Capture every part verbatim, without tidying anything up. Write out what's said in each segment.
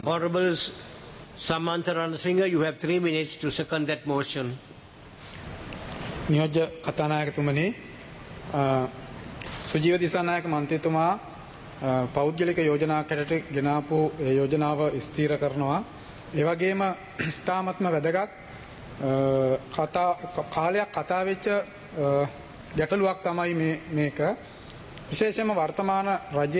Honorable Samantha Ranasinghe, you have three minutes to second that motion. නියෝජ්‍ය කතානායකතුමනි, සුජීව දිසානායක මන්ත්‍රීතුමා පෞද්ගලික යෝජනා කැටට ගෙනාපු යෝජනාව ස්ථීර කරනවා. ඒ වගේම තාමත්ම වැදගත් කතා කාලයක් කතා වෙච්ච ගැටලුවක් තමයි මේ මේක. විශේෂයෙන්ම වර්තමාන රජය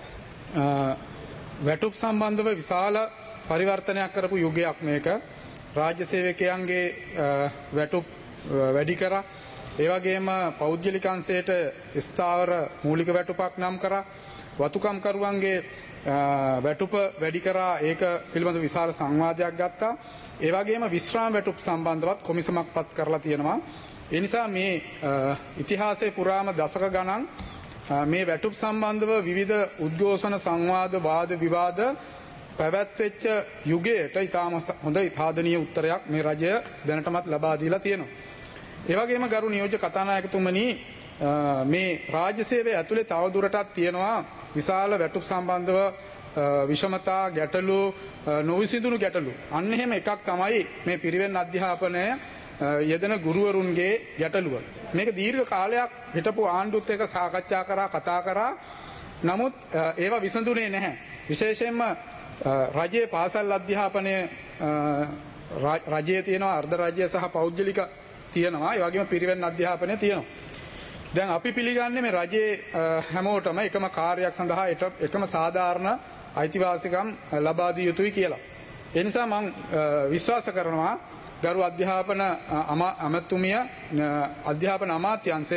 වැටුප් සම්බන්ධව විශාල පරිවර්තනයක් කරපු යුගයක් මේක. රාජ්‍ය සේවකයන්ගේ වැටුප් වැඩි කරා. ඒ වගේම පෞද්ගලික අංශයට ස්ථාවර මූලික වැටුපක් නම් කරා. වතුකම් කරුවන්ගේ වැටුප වැඩි කරා. ඒක පිළිබඳ විශාල සංවාදයක් ගත්තා. ඒ වගේම විශ්‍රාම වැටුප් සම්බන්ධවත් කොමිසමක් පත් කරලා තියෙනවා. ඒ නිසා මේ ඉතිහාසයේ පුරාම දශක ගණන් මේ වැටුප් සම්බන්ධව විවිධ උද්ඝෝෂණ සංවාද වාද විවාද පැවැත්වෙච්ච යුගයට ඉතාම හොඳ ඉතාදනීය උත්තරයක් මේ රජය දැනටමත් ලබා දීලා තියෙනවා. ඒ වගේම ගරු නියෝජ්‍ය කතානායකතුමනි, මේ රාජ්‍ය සේවය ඇතුලේ තවදුරටත් තියෙනවා විශාල වැටුප් සම්බන්ධව විෂමතා ගැටලු නොවිසඳුණු ගැටලු. අන්න එහෙම එකක් තමයි මේ පිරිවෙන් අධ්‍යාපනය යෙදෙන ගුරුවරුන්ගේ ගැටලුව. මේක දීර්ඝ කාලයක් හිටපු ආණ්ඩුත් එක්ක සාකච්ඡා කරා කතා කරා. නමුත් ඒවා විසඳුනේ නැහැ. විශේෂයෙන්ම රජයේ පාසල් අධ්‍යාපනය රජයේ තියෙනවා, අර්ධ රජය සහ පෞද්ගලික තියෙනවා. ඒ වගේම පිරිවෙන් අධ්‍යාපනය තියෙනවා. දැන් අපි පිළිගන්නේ මේ රජයේ හැමෝටම එකම කාර්යයක් සඳහා එකම සාධාරණ අයිතිවාසිකම් ලබා දිය යුතුයි කියලා. ඒ නිසා මම විශ්වාස කරනවා ගරු අධ්‍යාපන අමාත්‍යතුමිය අධ්‍යාපන අමාත්‍යාංශය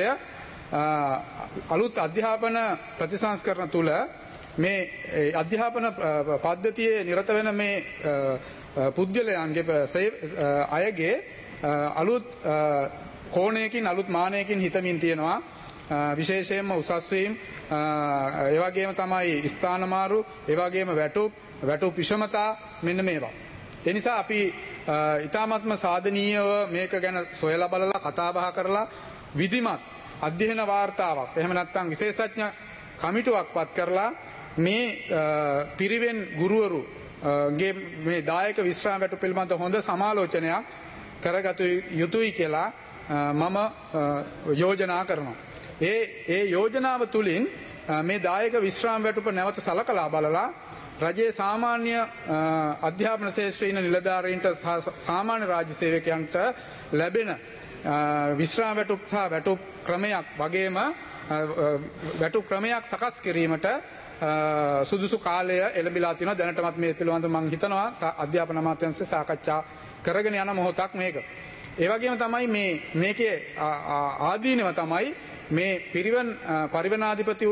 අලුත් අධ්‍යාපන ප්‍රතිසංස්කරණ තුල මේ අධ්‍යාපන පද්ධතියේ නිරත වෙන මේ පුද්ගලයන්ගේ අයගේ අලුත් කෝණයකින් අලුත් මානයකින් හිතමින් තියෙනවා. විශේෂයෙන්ම උසස් වීම, ඒ වගේම තමයි ස්ථානමාරු, ඒ වගේම වැටුප් වැටුප් විෂමතා, මෙන්න මේවා. ඒ නිසා අපි ඊ타ත්ම සාධනීයව මේක ගැන සොයලා බලලා කතා බහ කරලා විධිමත් අධ්‍යයන වාර්තාවක් එහෙම නැත්නම් විශේෂඥ කමිටුවක් පත් කරලා මේ පිරිවෙන් ගුරුවරුගේ මේ දායක විශ්‍රාම වැටුප් පිළිබඳ හොඳ සමාලෝචනයක් කරගත යුතුයි කියලා මම යෝජනා කරනවා. ඒ ඒ යෝජනාව තුලින් මේ දායක විශ්‍රාම වැටුප නැවත සලකලා බලලා රජයේ සාමාන්‍ය අධ්‍යාපන ශාස්ත්‍රයේ ඉන්න නිලධාරීන්ට සාමාන්‍ය රාජ්‍ය සේවකයන්ට ලැබෙන විශ්‍රාම වැටුප් සහ වැටුප් ක්‍රමයක් වගේම වැටුප් ක්‍රමයක් සකස් කිරීමට සුදුසු කාලය එළඹිලා තිනවා. දැනටමත් මේ පිළිබඳව මම හිතනවා අධ්‍යාපන අමාත්‍යාංශය සාකච්ඡා කරගෙන යන මොහොතක් මේක. ඒ වගේම තමයි මේ මේකේ ආදීනව තමයි මේ පිරිවෙන් පරිවනාධිපති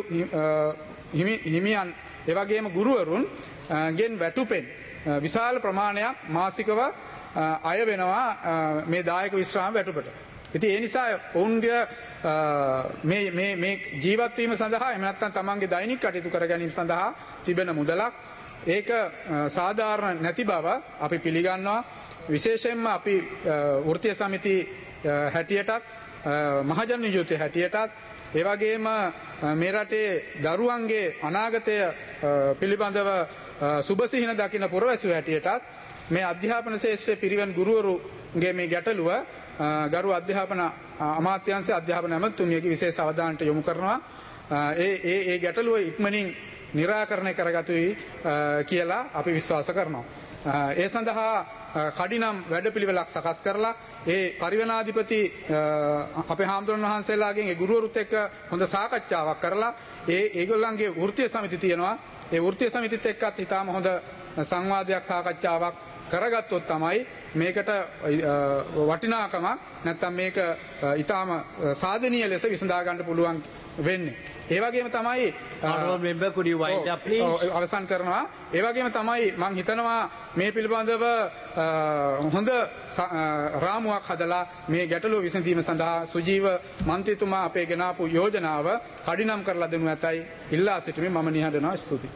හිමියන් ඒ වගේම ගුරුවරුන් ගෙන් වැටුපෙන් විශාල ප්‍රමාණයක් මාසිකව අය වෙනවා මේ දායක විශ්‍රාම වැටුපට. ඉතින් ඒ නිසා ඔවුන්ගේ මේ මේ මේ ජීවත් වීම සඳහා එහෙම නැත්නම් තමන්ගේ දෛනික කටයුතු කර ගැනීම සඳහා තිබෙන මුදලක් ඒක සාධාරණ නැති බව අපි පිළිගන්නවා. විශේෂයෙන්ම අපි වෘත්තීය සමිති හැටියටත් මහජන නියෝජිත හැටියටත් ඒ වගේම මේ රටේ දරුවන්ගේ අනාගතය පිළිබඳව සුබසිහින දකින පුරවැසියෝ හැටියටත් මේ අධ්‍යාපන ශාස්ත්‍රයේ පිරිවෙන් ගුරුවරුන්ගේ මේ ගැටලුව ගරු අධ්‍යාපන අමාත්‍යාංශයේ අධ්‍යාපන ඇමතුමියගේ විශේෂ අවධානයට යොමු කරනවා. ඒ ඒ ඒ ගැටලුව ඉක්මනින් निराකරණය කරගතුයි කියලා අපි විශ්වාස කරනවා. ඒ සඳහා කඩිනම් වැඩපිළිවෙලක් සකස් කරලා ඒ පරිවනාධිපති අපේ හාමුදුරන් වහන්සේලාගෙන් ඒ ගුරුවරුත් එක්ක හොඳ සාකච්ඡාවක් කරලා ඒ ඒගොල්ලන්ගේ වෘත්තීය සමිති තියෙනවා. ඒ වෘත්තීය සමිතිත් එක්කත් ඊටාම හොඳ සංවාදයක් සාකච්ඡාවක් කරගත්තොත් තමයි මේකට වටිනාකම නැත්නම් මේක ඊටාම සාධනීය ලෙස විසඳා ගන්න පුළුවන් වෙන්නේ. ඒ වගේම තමයි අවසන් කරනවා. ඒ වගේම තමයි මම හිතනවා මේ පිළිබඳව හොඳ රාමුවක් හදලා මේ ගැටලුව විසඳීම සඳහා සුජීව මන්ත්‍රීතුමා අපේ ගෙනාපු යෝජනාව කඩිනම් කරලා දෙනු ඇතයි ඉල්ලා සිටිමින් මම නිහඬනවා. ස්තුතියි.